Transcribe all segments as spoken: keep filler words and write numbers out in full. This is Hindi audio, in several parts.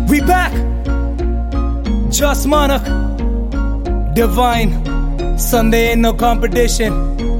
We back. Just Manak, Divine, Sunday ain't no competition.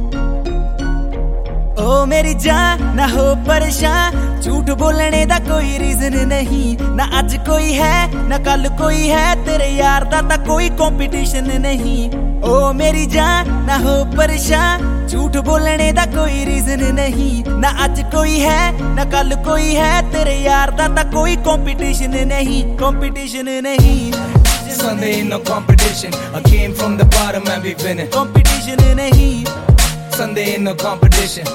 ओ मेरी जान ना हो परेशान, झूठ बोलने दा कोई रीजन नहीं। ना आज कोई है ना कल कोई है, तेरे यार दा ता कोई कंपटीशन नहीं। ओ मेरी जान ना हो परेशान, झूठ बोलने दा कोई रीजन नहीं। ना आज कोई है ना कल कोई है, तेरे यार दा ता कोई कंपटीशन नहीं, कंपटीशन नहीं। Sunday ain't no competition. I came from the bottom and we winning. Competition नहीं, Sunday ain't no competition.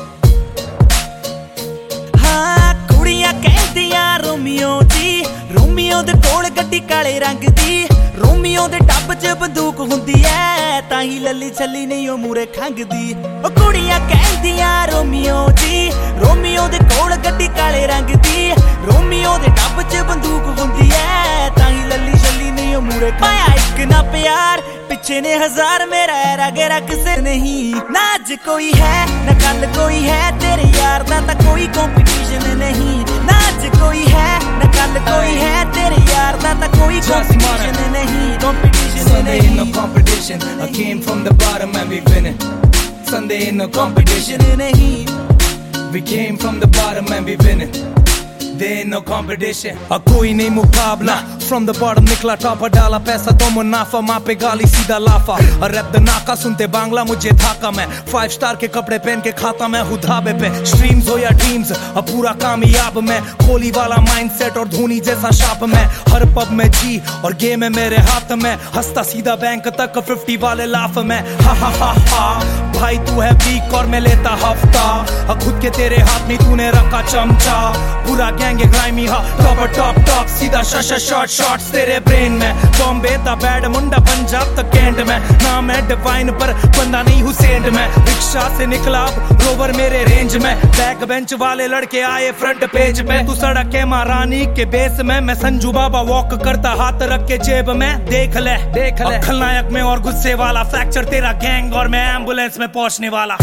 हाँ कुड़ियां कहदियां रोमियो जी, रोमियो दे कोल गड्डी काले रंग दी। रोमियो दे टब च बंदूक हुंदी ऐ, ताही लली छली नहीं ओ मूरे खंगदी। ओ कुड़ियां कहदियां रोमियो जी, रोमियो दे कोल गड्डी काले रंग दी। रोमियो दे टब च बंदूक हुंदी ऐ, ताही लली छली नहीं ओ मूरे पाया एक ना प्यार, पिछे ने हजार, मेरा ऐरा गेरा किसे नहीं। ना आज कोई है ना कल कोई है, तेरे यार दा ता कोई कंपटीशन नहीं। ना आज कोई है ना कल कोई है, तेरे यार दा ता कोई कंपटीशन नहीं, कंपटीशन Sunday ain't no नहीं। competition. I came from the bottom and we winning. Sunday ain't no competition. Competition नहीं। We came from the bottom and we winning. There ain't no competition. A कोई नहीं मुकाबला, from the bottom निकला टॉपर, डाला पैसा तो मुनाफा, माँ पे गाली सीधा लाफा। रैप द नाका सुनते बांग्ला मुझे थाका मैं, फाइव स्टार के कपड़े पहन के खाता मैं हूँ ढाबे पे। स्ट्रीम्स हो या टीम्स अब पूरा कामयाब मैं, कोहली वाला माइंडसेट और धोनी जैसा शाप मैं। हर पब में जी और गेम है मेरे हाथ में, हंसता सीधा बैंक तक फिफ्टी वाले लाफ में। हा हा हा हा भाई तू है वीक और मैं लेता हफ्ता, खुद के तेरे हाथ में तूने रखा चमचा। पूरा गैंग ग्राइमी हा टॉप टॉप टॉप, सीधा शश शॉट शॉट्स तेरे ब्रेन में। बॉम्बे दा बैड मुंडा पंजाब तक कैंट में, नाम है डिवाइन पर बंदा नहीं हुसैन में। रिक्शा से निकला रोवर मेरे रेंज में, बैक बेंच वाले लड़के आए फ्रंट पेज पे। तू सड़क के महारानी के बेस में, मैं संजू बाबा वॉक करता हाथ रख के जेब में। देख ले देख ले खलनायक में और गुस्से वाला, फ्रैक्चर तेरा गैंग और मैं एम्बुलेंस में पहुंचने वाला।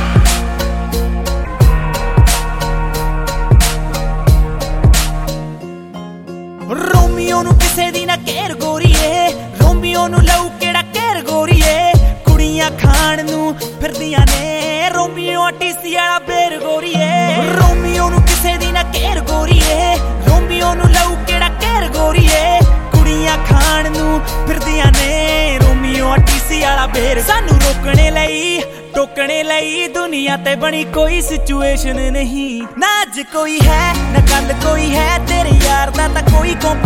रोमियो नु किसे दी ना केर गोरीए, रोमियो नु लऊ केड़ा केर गोरीए। कुड़ियां खान नु फिरदियां ने, रोमियो टीसी वाला बेर गोरीए। रोमियो नु किसे दी ना केर गोरीए, रोमियो नु लऊ केड़ा केर गोरीए। कुड़ियां खान नु फिरदियां ने, रोमियो टीसी वाला बेर। सानू रोकने लई टोकने लई दुनिया ते बनी कोई सिचुएशन नहीं। ना आज कोई है ना कल कोई है, तेरे यार दा ता कोई